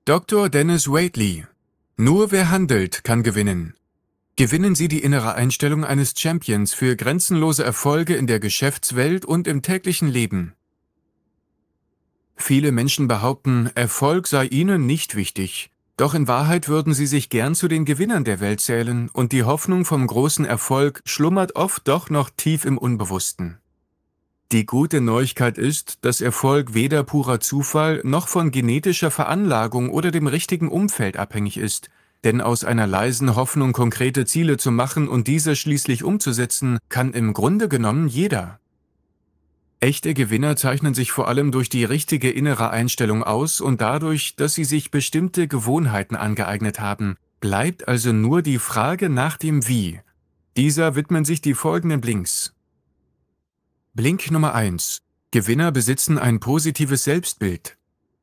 Dr. Dennis Waitley. Nur wer handelt, kann gewinnen. Gewinnen Sie die innere Einstellung eines Champions für grenzenlose Erfolge in der Geschäftswelt und im täglichen Leben. Viele Menschen behaupten, Erfolg sei ihnen nicht wichtig. Doch in Wahrheit würden sie sich gern zu den Gewinnern der Welt zählen und die Hoffnung vom großen Erfolg schlummert oft doch noch tief im Unbewussten. Die gute Neuigkeit ist, dass Erfolg weder purer Zufall noch von genetischer Veranlagung oder dem richtigen Umfeld abhängig ist. Denn aus einer leisen Hoffnung konkrete Ziele zu machen und diese schließlich umzusetzen, kann im Grunde genommen jeder. Echte Gewinner zeichnen sich vor allem durch die richtige innere Einstellung aus und dadurch, dass sie sich bestimmte Gewohnheiten angeeignet haben. Bleibt also nur die Frage nach dem Wie. Dieser widmen sich die folgenden Blinks. Blink Nummer 1. Gewinner besitzen ein positives Selbstbild.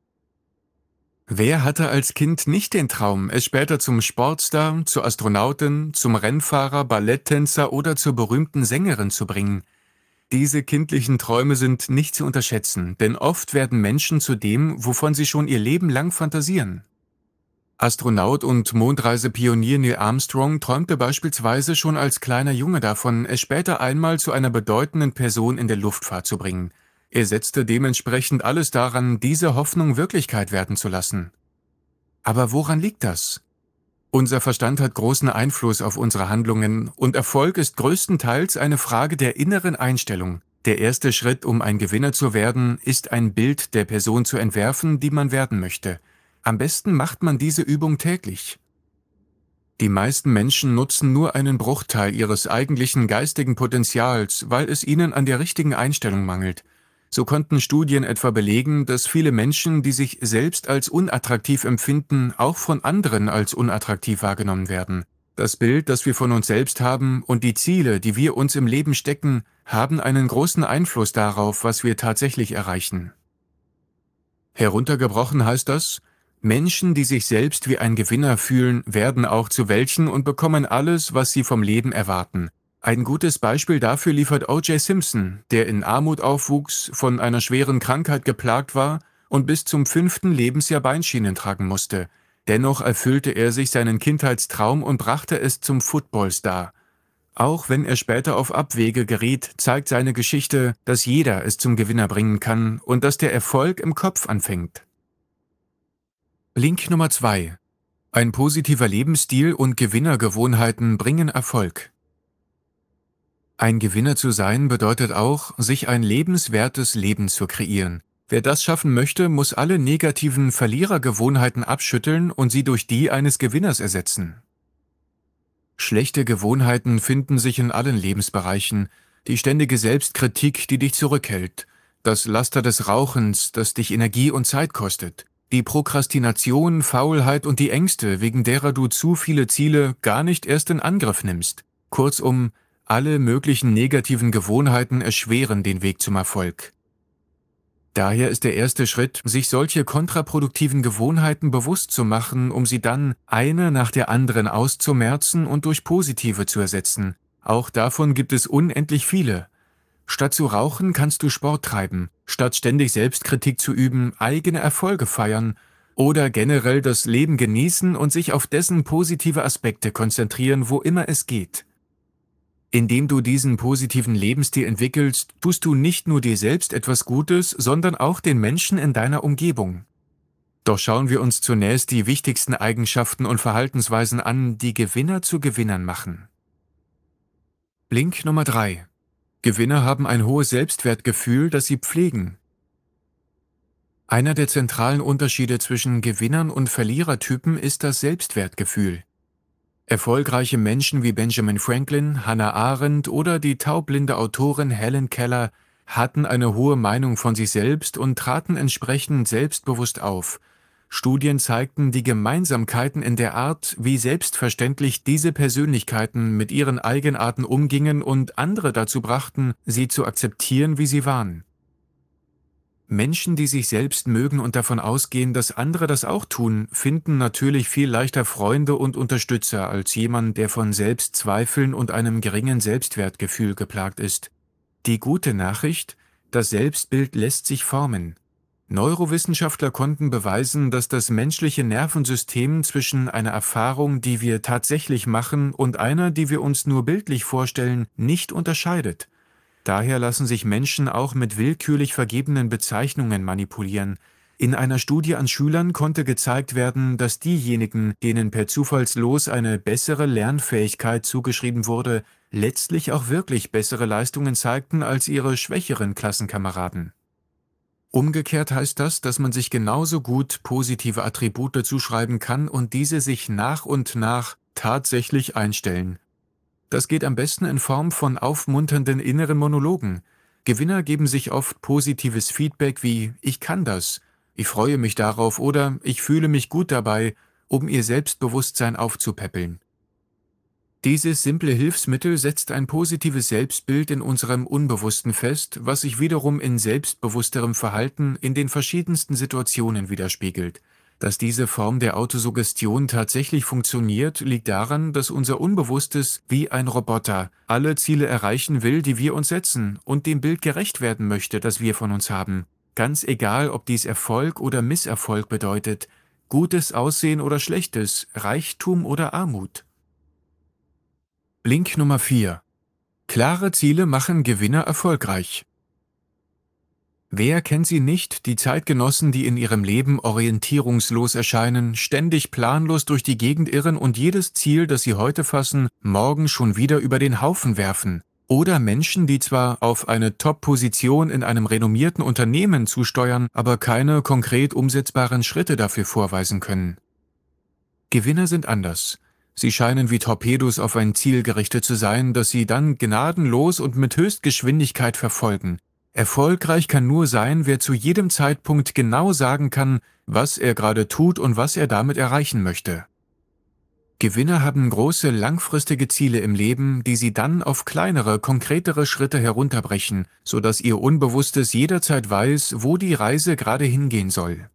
Wer hatte als Kind nicht den Traum, es später zum Sportstar, zur Astronautin, zum Rennfahrer, Balletttänzer oder zur berühmten Sängerin zu bringen? Diese kindlichen Träume sind nicht zu unterschätzen, denn oft werden Menschen zu dem, wovon sie schon ihr Leben lang fantasieren. Astronaut und Mondreisepionier Neil Armstrong träumte beispielsweise schon als kleiner Junge davon, es später einmal zu einer bedeutenden Person in der Luftfahrt zu bringen. Er setzte dementsprechend alles daran, diese Hoffnung Wirklichkeit werden zu lassen. Aber woran liegt das? Unser Verstand hat großen Einfluss auf unsere Handlungen und Erfolg ist größtenteils eine Frage der inneren Einstellung. Der erste Schritt, um ein Gewinner zu werden, ist ein Bild der Person zu entwerfen, die man werden möchte. Am besten macht man diese Übung täglich. Die meisten Menschen nutzen nur einen Bruchteil ihres eigentlichen geistigen Potenzials, weil es ihnen an der richtigen Einstellung mangelt. So konnten Studien etwa belegen, dass viele Menschen, die sich selbst als unattraktiv empfinden, auch von anderen als unattraktiv wahrgenommen werden. Das Bild, das wir von uns selbst haben und die Ziele, die wir uns im Leben stecken, haben einen großen Einfluss darauf, was wir tatsächlich erreichen. Heruntergebrochen heißt das: Menschen, die sich selbst wie ein Gewinner fühlen, werden auch zu welchen und bekommen alles, was sie vom Leben erwarten. Ein gutes Beispiel dafür liefert O.J. Simpson, der in Armut aufwuchs, von einer schweren Krankheit geplagt war und bis zum 5. Lebensjahr Beinschienen tragen musste. Dennoch erfüllte er sich seinen Kindheitstraum und brachte es zum Footballstar. Auch wenn er später auf Abwege geriet, zeigt seine Geschichte, dass jeder es zum Gewinner bringen kann und dass der Erfolg im Kopf anfängt. Blink Nummer 2. Ein positiver Lebensstil und Gewinnergewohnheiten bringen Erfolg. Ein Gewinner zu sein bedeutet auch, sich ein lebenswertes Leben zu kreieren. Wer das schaffen möchte, muss alle negativen Verlierergewohnheiten abschütteln und sie durch die eines Gewinners ersetzen. Schlechte Gewohnheiten finden sich in allen Lebensbereichen. Die ständige Selbstkritik, die dich zurückhält. Das Laster des Rauchens, das dich Energie und Zeit kostet. Die Prokrastination, Faulheit und die Ängste, wegen derer du zu viele Ziele gar nicht erst in Angriff nimmst. Kurzum, alle möglichen negativen Gewohnheiten erschweren den Weg zum Erfolg. Daher ist der erste Schritt, sich solche kontraproduktiven Gewohnheiten bewusst zu machen, um sie dann eine nach der anderen auszumerzen und durch positive zu ersetzen. Auch davon gibt es unendlich viele. Statt zu rauchen kannst du Sport treiben, statt ständig Selbstkritik zu üben, eigene Erfolge feiern oder generell das Leben genießen und sich auf dessen positive Aspekte konzentrieren, wo immer es geht. Indem du diesen positiven Lebensstil entwickelst, tust du nicht nur dir selbst etwas Gutes, sondern auch den Menschen in deiner Umgebung. Doch schauen wir uns zunächst die wichtigsten Eigenschaften und Verhaltensweisen an, die Gewinner zu Gewinnern machen. Blink Nummer 3. Gewinner haben ein hohes Selbstwertgefühl, das sie pflegen. Einer der zentralen Unterschiede zwischen Gewinnern und Verlierertypen ist das Selbstwertgefühl. Erfolgreiche Menschen wie Benjamin Franklin, Hannah Arendt oder die taubblinde Autorin Helen Keller hatten eine hohe Meinung von sich selbst und traten entsprechend selbstbewusst auf. Studien zeigten die Gemeinsamkeiten in der Art, wie selbstverständlich diese Persönlichkeiten mit ihren Eigenarten umgingen und andere dazu brachten, sie zu akzeptieren, wie sie waren. Menschen, die sich selbst mögen und davon ausgehen, dass andere das auch tun, finden natürlich viel leichter Freunde und Unterstützer als jemand, der von Selbstzweifeln und einem geringen Selbstwertgefühl geplagt ist. Die gute Nachricht: Das Selbstbild lässt sich formen. Neurowissenschaftler konnten beweisen, dass das menschliche Nervensystem zwischen einer Erfahrung, die wir tatsächlich machen, und einer, die wir uns nur bildlich vorstellen, nicht unterscheidet. Daher lassen sich Menschen auch mit willkürlich vergebenen Bezeichnungen manipulieren. In einer Studie an Schülern konnte gezeigt werden, dass diejenigen, denen per Zufallslos eine bessere Lernfähigkeit zugeschrieben wurde, letztlich auch wirklich bessere Leistungen zeigten als ihre schwächeren Klassenkameraden. Umgekehrt heißt das, dass man sich genauso gut positive Attribute zuschreiben kann und diese sich nach und nach tatsächlich einstellen. Das geht am besten in Form von aufmunternden inneren Monologen. Gewinner geben sich oft positives Feedback wie „Ich kann das“, „Ich freue mich darauf“ oder „Ich fühle mich gut dabei“, um ihr Selbstbewusstsein aufzupäppeln. Dieses simple Hilfsmittel setzt ein positives Selbstbild in unserem Unbewussten fest, was sich wiederum in selbstbewussterem Verhalten in den verschiedensten Situationen widerspiegelt. Dass diese Form der Autosuggestion tatsächlich funktioniert, liegt daran, dass unser Unbewusstes wie ein Roboter alle Ziele erreichen will, die wir uns setzen, und dem Bild gerecht werden möchte, das wir von uns haben. Ganz egal, ob dies Erfolg oder Misserfolg bedeutet, gutes Aussehen oder schlechtes, Reichtum oder Armut. Link Nummer 4. Klare Ziele machen Gewinner erfolgreich. Wer kennt sie nicht, die Zeitgenossen, die in ihrem Leben orientierungslos erscheinen, ständig planlos durch die Gegend irren und jedes Ziel, das sie heute fassen, morgen schon wieder über den Haufen werfen? Oder Menschen, die zwar auf eine Top-Position in einem renommierten Unternehmen zusteuern, aber keine konkret umsetzbaren Schritte dafür vorweisen können? Gewinner sind anders. Sie scheinen wie Torpedos auf ein Ziel gerichtet zu sein, das sie dann gnadenlos und mit Höchstgeschwindigkeit verfolgen. Erfolgreich kann nur sein, wer zu jedem Zeitpunkt genau sagen kann, was er gerade tut und was er damit erreichen möchte. Gewinner haben große, langfristige Ziele im Leben, die sie dann auf kleinere, konkretere Schritte herunterbrechen, sodass ihr Unbewusstes jederzeit weiß, wo die Reise gerade hingehen soll.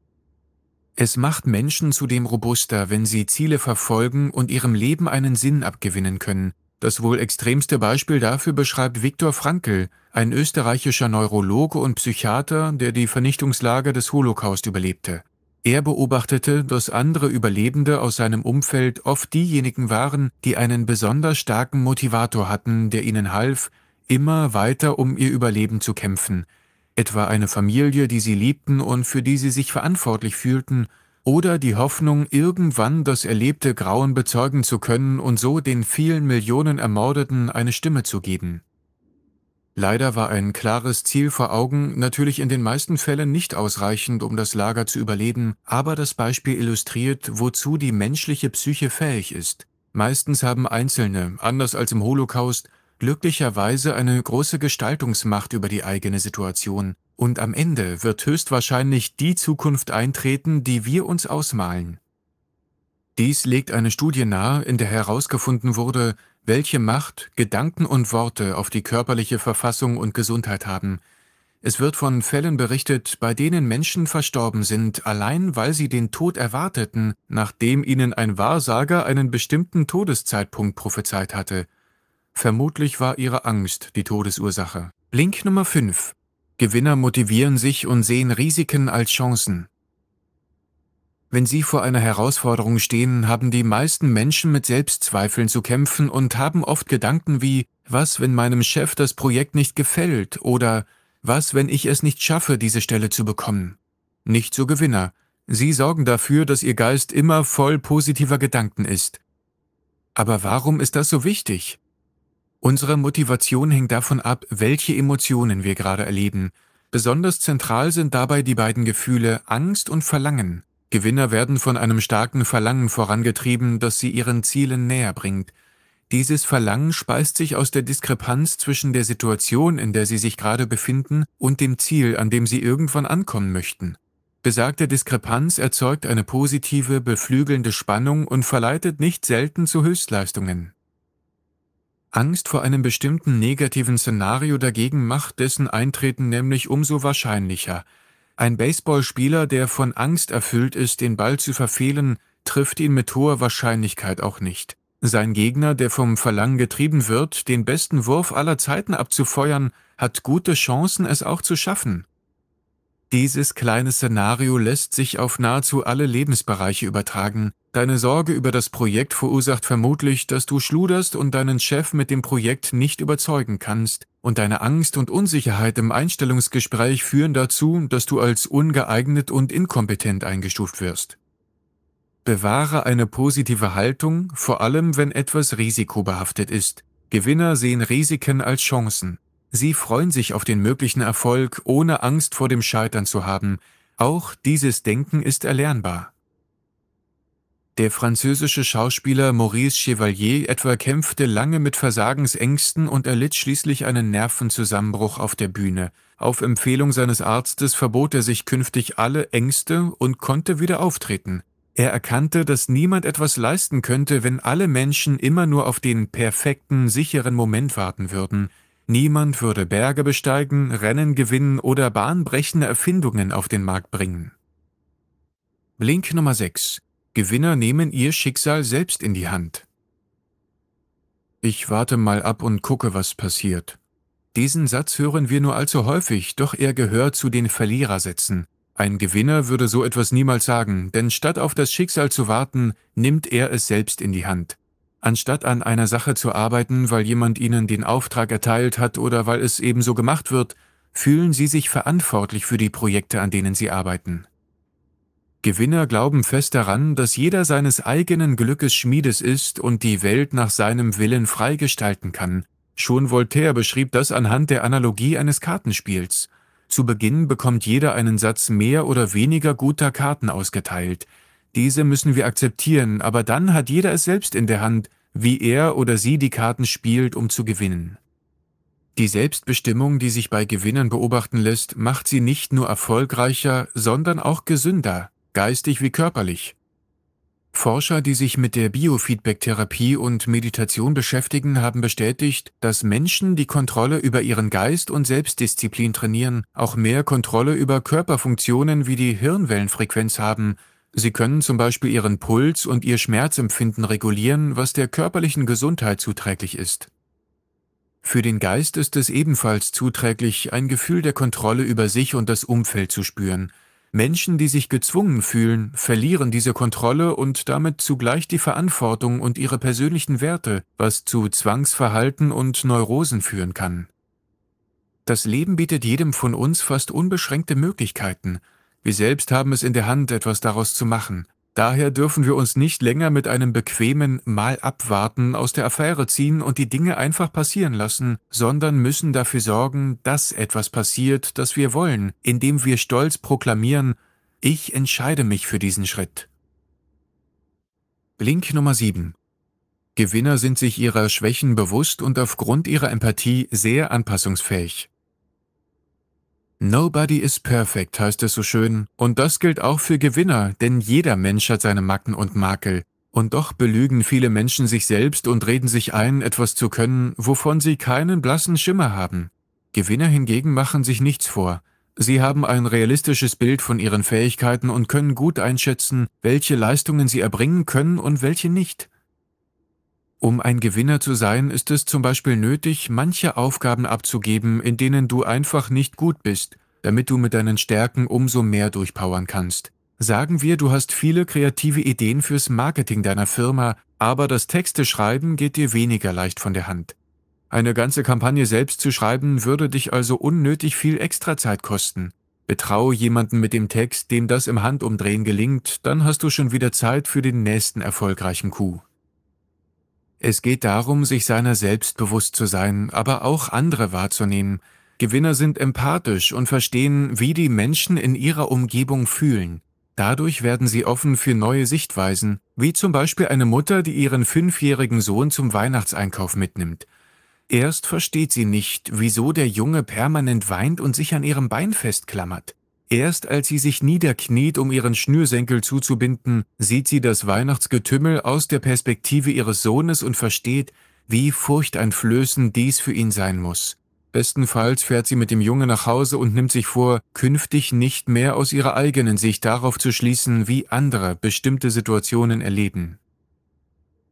Es macht Menschen zudem robuster, wenn sie Ziele verfolgen und ihrem Leben einen Sinn abgewinnen können. Das wohl extremste Beispiel dafür beschreibt Viktor Frankl, ein österreichischer Neurologe und Psychiater, der die Vernichtungslager des Holocaust überlebte. Er beobachtete, dass andere Überlebende aus seinem Umfeld oft diejenigen waren, die einen besonders starken Motivator hatten, der ihnen half, immer weiter um ihr Überleben zu kämpfen. Etwa eine Familie, die sie liebten und für die sie sich verantwortlich fühlten, oder die Hoffnung, irgendwann das erlebte Grauen bezeugen zu können und so den vielen Millionen Ermordeten eine Stimme zu geben. Leider war ein klares Ziel vor Augen natürlich in den meisten Fällen nicht ausreichend, um das Lager zu überleben, aber das Beispiel illustriert, wozu die menschliche Psyche fähig ist. Meistens haben Einzelne, anders als im Holocaust, glücklicherweise eine große Gestaltungsmacht über die eigene Situation, und am Ende wird höchstwahrscheinlich die Zukunft eintreten, die wir uns ausmalen. Dies legt eine Studie nahe, in der herausgefunden wurde, welche Macht Gedanken und Worte auf die körperliche Verfassung und Gesundheit haben. Es wird von Fällen berichtet, bei denen Menschen verstorben sind, allein weil sie den Tod erwarteten, nachdem ihnen ein Wahrsager einen bestimmten Todeszeitpunkt prophezeit hatte. Vermutlich war ihre Angst die Todesursache. Link Nummer 5. Gewinner motivieren sich und sehen Risiken als Chancen. Wenn Sie vor einer Herausforderung stehen, haben die meisten Menschen mit Selbstzweifeln zu kämpfen und haben oft Gedanken wie: Was, wenn meinem Chef das Projekt nicht gefällt? Oder was, wenn ich es nicht schaffe, diese Stelle zu bekommen? Nicht so Gewinner. Sie sorgen dafür, dass Ihr Geist immer voll positiver Gedanken ist. Aber warum ist das so wichtig? Unsere Motivation hängt davon ab, welche Emotionen wir gerade erleben. Besonders zentral sind dabei die beiden Gefühle Angst und Verlangen. Gewinner werden von einem starken Verlangen vorangetrieben, das sie ihren Zielen näher bringt. Dieses Verlangen speist sich aus der Diskrepanz zwischen der Situation, in der sie sich gerade befinden, und dem Ziel, an dem sie irgendwann ankommen möchten. Besagte Diskrepanz erzeugt eine positive, beflügelnde Spannung und verleitet nicht selten zu Höchstleistungen. Angst vor einem bestimmten negativen Szenario dagegen macht dessen Eintreten nämlich umso wahrscheinlicher. Ein Baseballspieler, der von Angst erfüllt ist, den Ball zu verfehlen, trifft ihn mit hoher Wahrscheinlichkeit auch nicht. Sein Gegner, der vom Verlangen getrieben wird, den besten Wurf aller Zeiten abzufeuern, hat gute Chancen, es auch zu schaffen. Dieses kleine Szenario lässt sich auf nahezu alle Lebensbereiche übertragen. Deine Sorge über das Projekt verursacht vermutlich, dass du schluderst und deinen Chef mit dem Projekt nicht überzeugen kannst. Und deine Angst und Unsicherheit im Einstellungsgespräch führen dazu, dass du als ungeeignet und inkompetent eingestuft wirst. Bewahre eine positive Haltung, vor allem wenn etwas risikobehaftet ist. Gewinner sehen Risiken als Chancen. Sie freuen sich auf den möglichen Erfolg, ohne Angst vor dem Scheitern zu haben. Auch dieses Denken ist erlernbar. Der französische Schauspieler Maurice Chevalier etwa kämpfte lange mit Versagensängsten und erlitt schließlich einen Nervenzusammenbruch auf der Bühne. Auf Empfehlung seines Arztes verbot er sich künftig alle Ängste und konnte wieder auftreten. Er erkannte, dass niemand etwas leisten könnte, wenn alle Menschen immer nur auf den perfekten, sicheren Moment warten würden. Niemand würde Berge besteigen, Rennen gewinnen oder bahnbrechende Erfindungen auf den Markt bringen. Blink Nummer 6. Gewinner nehmen ihr Schicksal selbst in die Hand. Ich warte mal ab und gucke, was passiert. Diesen Satz hören wir nur allzu häufig, doch er gehört zu den Verlierersätzen. Ein Gewinner würde so etwas niemals sagen, denn statt auf das Schicksal zu warten, nimmt er es selbst in die Hand. Anstatt an einer Sache zu arbeiten, weil jemand ihnen den Auftrag erteilt hat oder weil es ebenso gemacht wird, fühlen sie sich verantwortlich für die Projekte, an denen sie arbeiten. Gewinner glauben fest daran, dass jeder seines eigenen Glückes Schmiedes ist und die Welt nach seinem Willen frei gestalten kann. Schon Voltaire beschrieb das anhand der Analogie eines Kartenspiels. Zu Beginn bekommt jeder einen Satz mehr oder weniger guter Karten ausgeteilt. Diese müssen wir akzeptieren, aber dann hat jeder es selbst in der Hand, wie er oder sie die Karten spielt, um zu gewinnen. Die Selbstbestimmung, die sich bei Gewinnern beobachten lässt, macht sie nicht nur erfolgreicher, sondern auch gesünder, geistig wie körperlich. Forscher, die sich mit der Biofeedback-Therapie und Meditation beschäftigen, haben bestätigt, dass Menschen, die Kontrolle über ihren Geist und Selbstdisziplin trainieren, auch mehr Kontrolle über Körperfunktionen wie die Hirnwellenfrequenz haben. Sie können zum Beispiel ihren Puls und ihr Schmerzempfinden regulieren, was der körperlichen Gesundheit zuträglich ist. Für den Geist ist es ebenfalls zuträglich, ein Gefühl der Kontrolle über sich und das Umfeld zu spüren. Menschen, die sich gezwungen fühlen, verlieren diese Kontrolle und damit zugleich die Verantwortung und ihre persönlichen Werte, was zu Zwangsverhalten und Neurosen führen kann. Das Leben bietet jedem von uns fast unbeschränkte Möglichkeiten. Wir selbst haben es in der Hand, etwas daraus zu machen. Daher dürfen wir uns nicht länger mit einem bequemen Mal abwarten aus der Affäre ziehen und die Dinge einfach passieren lassen, sondern müssen dafür sorgen, dass etwas passiert, das wir wollen, indem wir stolz proklamieren: Ich entscheide mich für diesen Schritt. Blink Nummer 7. Gewinner sind sich ihrer Schwächen bewusst und aufgrund ihrer Empathie sehr anpassungsfähig. Nobody is perfect, heißt es so schön, und das gilt auch für Gewinner, denn jeder Mensch hat seine Macken und Makel. Und doch belügen viele Menschen sich selbst und reden sich ein, etwas zu können, wovon sie keinen blassen Schimmer haben. Gewinner hingegen machen sich nichts vor. Sie haben ein realistisches Bild von ihren Fähigkeiten und können gut einschätzen, welche Leistungen sie erbringen können und welche nicht. Um ein Gewinner zu sein, ist es zum Beispiel nötig, manche Aufgaben abzugeben, in denen du einfach nicht gut bist, damit du mit deinen Stärken umso mehr durchpowern kannst. Sagen wir, du hast viele kreative Ideen fürs Marketing deiner Firma, aber das Texteschreiben geht dir weniger leicht von der Hand. Eine ganze Kampagne selbst zu schreiben, würde dich also unnötig viel Extrazeit kosten. Betraue jemanden mit dem Text, dem das im Handumdrehen gelingt, dann hast du schon wieder Zeit für den nächsten erfolgreichen Coup. Es geht darum, sich seiner selbst bewusst zu sein, aber auch andere wahrzunehmen. Gewinner sind empathisch und verstehen, wie die Menschen in ihrer Umgebung fühlen. Dadurch werden sie offen für neue Sichtweisen, wie zum Beispiel eine Mutter, die ihren 5-jährigen Sohn zum Weihnachtseinkauf mitnimmt. Erst versteht sie nicht, wieso der Junge permanent weint und sich an ihrem Bein festklammert. Erst als sie sich niederkniet, um ihren Schnürsenkel zuzubinden, sieht sie das Weihnachtsgetümmel aus der Perspektive ihres Sohnes und versteht, wie furchteinflößend dies für ihn sein muss. Bestenfalls fährt sie mit dem Jungen nach Hause und nimmt sich vor, künftig nicht mehr aus ihrer eigenen Sicht darauf zu schließen, wie andere bestimmte Situationen erleben.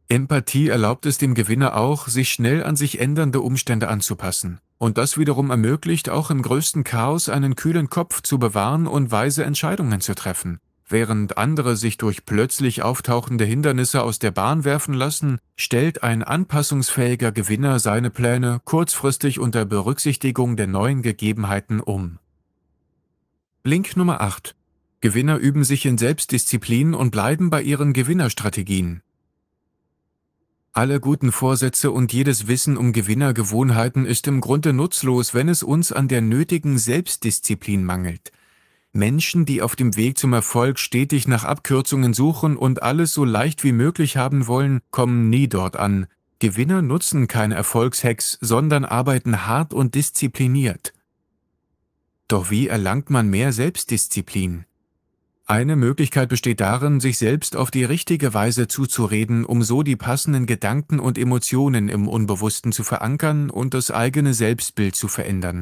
Empathie erlaubt es dem Gewinner auch, sich schnell an sich ändernde Umstände anzupassen. Und das wiederum ermöglicht auch im größten Chaos einen kühlen Kopf zu bewahren und weise Entscheidungen zu treffen. Während andere sich durch plötzlich auftauchende Hindernisse aus der Bahn werfen lassen, stellt ein anpassungsfähiger Gewinner seine Pläne kurzfristig unter Berücksichtigung der neuen Gegebenheiten um. Link Nummer 8. Gewinner üben sich in Selbstdisziplin und bleiben bei ihren Gewinnerstrategien. Alle guten Vorsätze und jedes Wissen um Gewinnergewohnheiten ist im Grunde nutzlos, wenn es uns an der nötigen Selbstdisziplin mangelt. Menschen, die auf dem Weg zum Erfolg stetig nach Abkürzungen suchen und alles so leicht wie möglich haben wollen, kommen nie dort an. Gewinner nutzen keine Erfolgshacks, sondern arbeiten hart und diszipliniert. Doch wie erlangt man mehr Selbstdisziplin? Eine Möglichkeit besteht darin, sich selbst auf die richtige Weise zuzureden, um so die passenden Gedanken und Emotionen im Unbewussten zu verankern und das eigene Selbstbild zu verändern.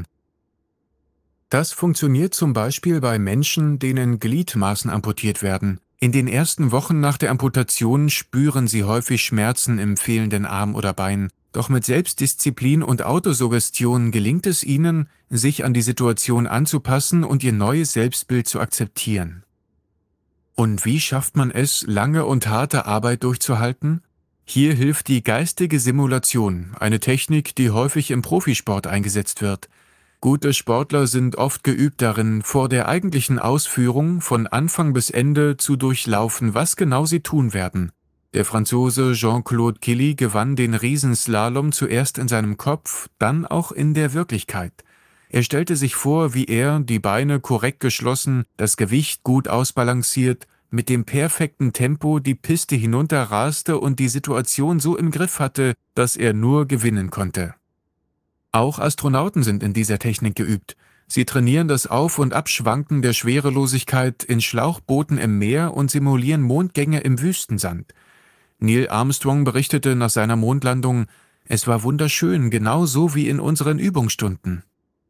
Das funktioniert zum Beispiel bei Menschen, denen Gliedmaßen amputiert werden. In den ersten Wochen nach der Amputation spüren sie häufig Schmerzen im fehlenden Arm oder Bein. Doch mit Selbstdisziplin und Autosuggestion gelingt es ihnen, sich an die Situation anzupassen und ihr neues Selbstbild zu akzeptieren. Und wie schafft man es, lange und harte Arbeit durchzuhalten? Hier hilft die geistige Simulation, eine Technik, die häufig im Profisport eingesetzt wird. Gute Sportler sind oft geübt darin, vor der eigentlichen Ausführung von Anfang bis Ende zu durchlaufen, was genau sie tun werden. Der Franzose Jean-Claude Killy gewann den Riesenslalom zuerst in seinem Kopf, dann auch in der Wirklichkeit. Er stellte sich vor, wie er, die Beine korrekt geschlossen, das Gewicht gut ausbalanciert, mit dem perfekten Tempo die Piste hinunterraste und die Situation so im Griff hatte, dass er nur gewinnen konnte. Auch Astronauten sind in dieser Technik geübt. Sie trainieren das Auf- und Abschwanken der Schwerelosigkeit in Schlauchbooten im Meer und simulieren Mondgänge im Wüstensand. Neil Armstrong berichtete nach seiner Mondlandung: „Es war wunderschön, genauso wie in unseren Übungsstunden."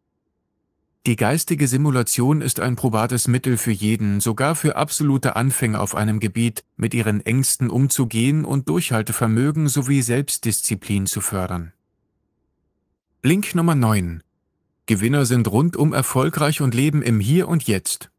Die geistige Simulation ist ein probates Mittel für jeden, sogar für absolute Anfänger auf einem Gebiet, mit ihren Ängsten umzugehen und Durchhaltevermögen sowie Selbstdisziplin zu fördern. Link Nummer 9. Gewinner sind rundum erfolgreich und leben im Hier und Jetzt.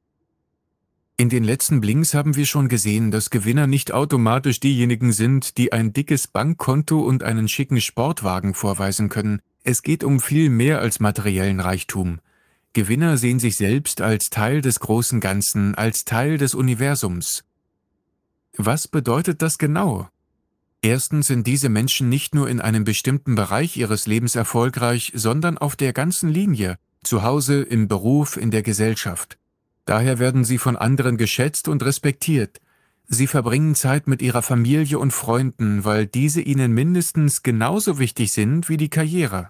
In den letzten Blinks haben wir schon gesehen, dass Gewinner nicht automatisch diejenigen sind, die ein dickes Bankkonto und einen schicken Sportwagen vorweisen können. Es geht um viel mehr als materiellen Reichtum. Gewinner sehen sich selbst als Teil des großen Ganzen, als Teil des Universums. Was bedeutet das genau? Erstens sind diese Menschen nicht nur in einem bestimmten Bereich ihres Lebens erfolgreich, sondern auf der ganzen Linie, zu Hause, im Beruf, in der Gesellschaft. Daher werden sie von anderen geschätzt und respektiert. Sie verbringen Zeit mit ihrer Familie und Freunden, weil diese ihnen mindestens genauso wichtig sind wie die Karriere.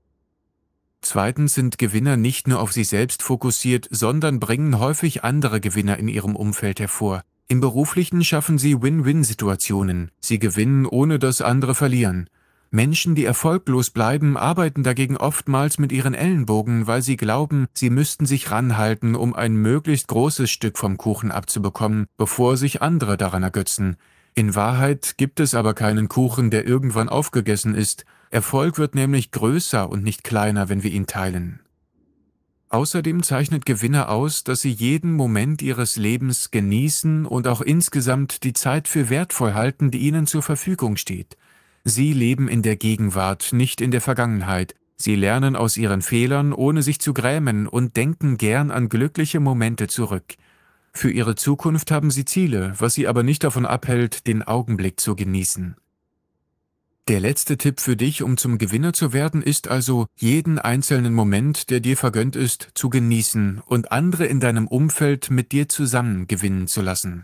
Zweitens sind Gewinner nicht nur auf sich selbst fokussiert, sondern bringen häufig andere Gewinner in ihrem Umfeld hervor. Im Beruflichen schaffen sie Win-Win-Situationen. Sie gewinnen, ohne dass andere verlieren. Menschen, die erfolglos bleiben, arbeiten dagegen oftmals mit ihren Ellenbogen, weil sie glauben, sie müssten sich ranhalten, um ein möglichst großes Stück vom Kuchen abzubekommen, bevor sich andere daran ergötzen. In Wahrheit gibt es aber keinen Kuchen, der irgendwann aufgegessen ist. Erfolg wird nämlich größer und nicht kleiner, wenn wir ihn teilen. Außerdem zeichnet Gewinner aus, dass sie jeden Moment ihres Lebens genießen und auch insgesamt die Zeit für wertvoll halten, die ihnen zur Verfügung steht. Sie leben in der Gegenwart, nicht in der Vergangenheit. Sie lernen aus ihren Fehlern, ohne sich zu grämen, und denken gern an glückliche Momente zurück. Für ihre Zukunft haben sie Ziele, was sie aber nicht davon abhält, den Augenblick zu genießen. Der letzte Tipp für dich, um zum Gewinner zu werden, ist also, jeden einzelnen Moment, der dir vergönnt ist, zu genießen und andere in deinem Umfeld mit dir zusammen gewinnen zu lassen.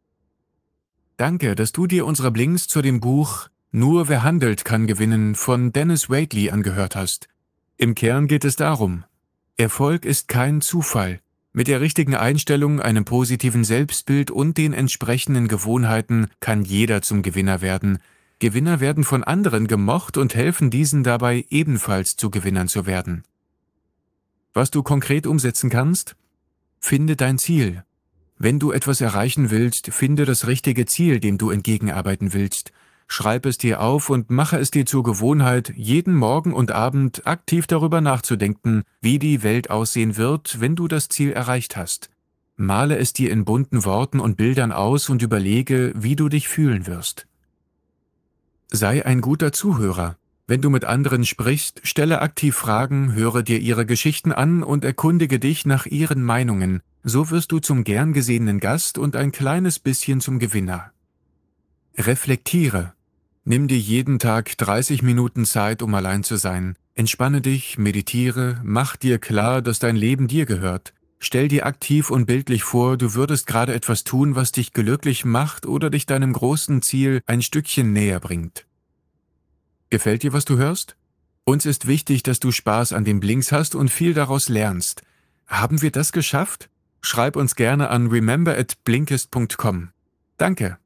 Danke, dass du dir unsere Blinks zu dem Buch „Nur wer handelt, kann gewinnen" von Dennis Waitley angehört hast. Im Kern geht es darum: Erfolg ist kein Zufall. Mit der richtigen Einstellung, einem positiven Selbstbild und den entsprechenden Gewohnheiten kann jeder zum Gewinner werden. Gewinner werden von anderen gemocht und helfen diesen dabei, ebenfalls zu Gewinnern zu werden. Was du konkret umsetzen kannst? Finde dein Ziel. Wenn du etwas erreichen willst, finde das richtige Ziel, dem du entgegenarbeiten willst. Schreib es dir auf und mache es dir zur Gewohnheit, jeden Morgen und Abend aktiv darüber nachzudenken, wie die Welt aussehen wird, wenn du das Ziel erreicht hast. Male es dir in bunten Worten und Bildern aus und überlege, wie du dich fühlen wirst. Sei ein guter Zuhörer. Wenn du mit anderen sprichst, stelle aktiv Fragen, höre dir ihre Geschichten an und erkundige dich nach ihren Meinungen. So wirst du zum gern gesehenen Gast und ein kleines bisschen zum Gewinner. Reflektiere. Nimm dir jeden Tag 30 Minuten Zeit, um allein zu sein. Entspanne dich, meditiere, mach dir klar, dass dein Leben dir gehört. Stell dir aktiv und bildlich vor, du würdest gerade etwas tun, was dich glücklich macht oder dich deinem großen Ziel ein Stückchen näher bringt. Gefällt dir, was du hörst? Uns ist wichtig, dass du Spaß an den Blinks hast und viel daraus lernst. Haben wir das geschafft? Schreib uns gerne an remember@blinkist.com. Danke.